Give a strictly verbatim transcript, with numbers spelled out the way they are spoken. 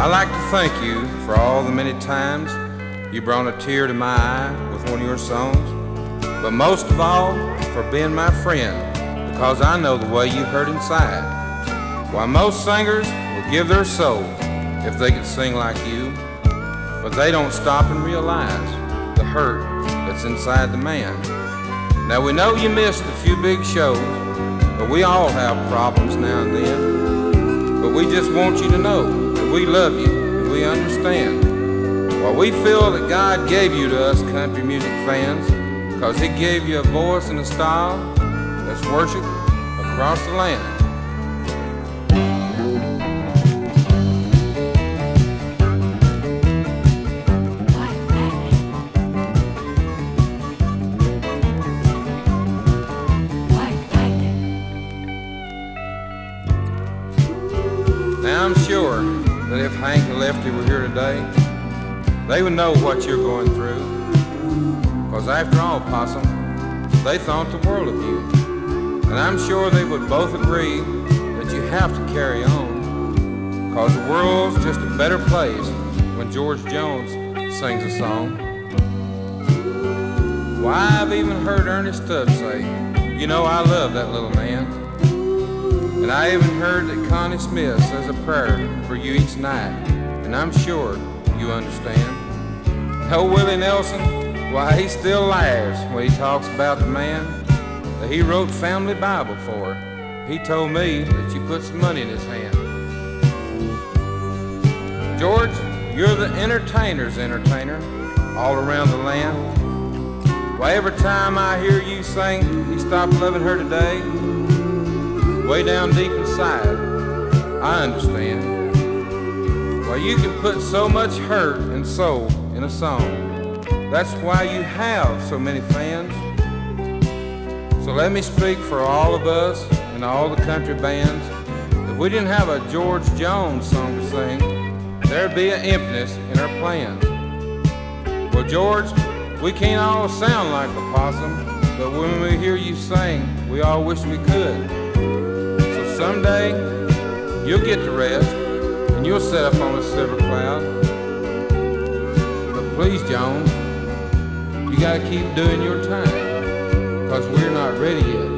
I'd like to thank you for all the many times you brought a tear to my eye with one of your songs, but most of all, for being my friend, because I know the way you hurt inside. Why, most singers would give their soul if they could sing like you, but they don't stop and realize the hurt that's inside the man. Now, we know you missed a few big shows, but we all have problems now and then. But we just want you to know that we love you and we understand. Well, we feel that God gave you to us country music fans because He gave you a voice and a style that's worshiped across the land. Now I'm sure that if Hank and Lefty were here today, they would know what you're going through. Because after all, Possum, they thought the world of you. And I'm sure they would both agree that you have to carry on. Because the world's just a better place when George Jones sings a song. Why, I've even heard Ernest Tubb say, you know, I love that little man. And I even heard that Connie Smith says a prayer for you each night, and I'm sure you understand. Oh, Willie Nelson, why, he still laughs when he talks about the man that he wrote Family Bible for. He told me that you put some money in his hand. George, you're the entertainer's entertainer all around the land. Why, every time I hear you sing, "He Stopped Loving Her Today," way down deep inside, I understand. Why, you can put so much hurt and soul in a song. That's why you have so many fans. So let me speak for all of us and all the country bands. If we didn't have a George Jones song to sing, there'd be an emptiness in our plans. Well, George, we can't all sound like a possum, but when we hear you sing, we all wish we could. Someday, you'll get to rest, and you'll set up on a silver cloud. But please, Jones, you gotta keep doing your time, 'cause we're not ready yet.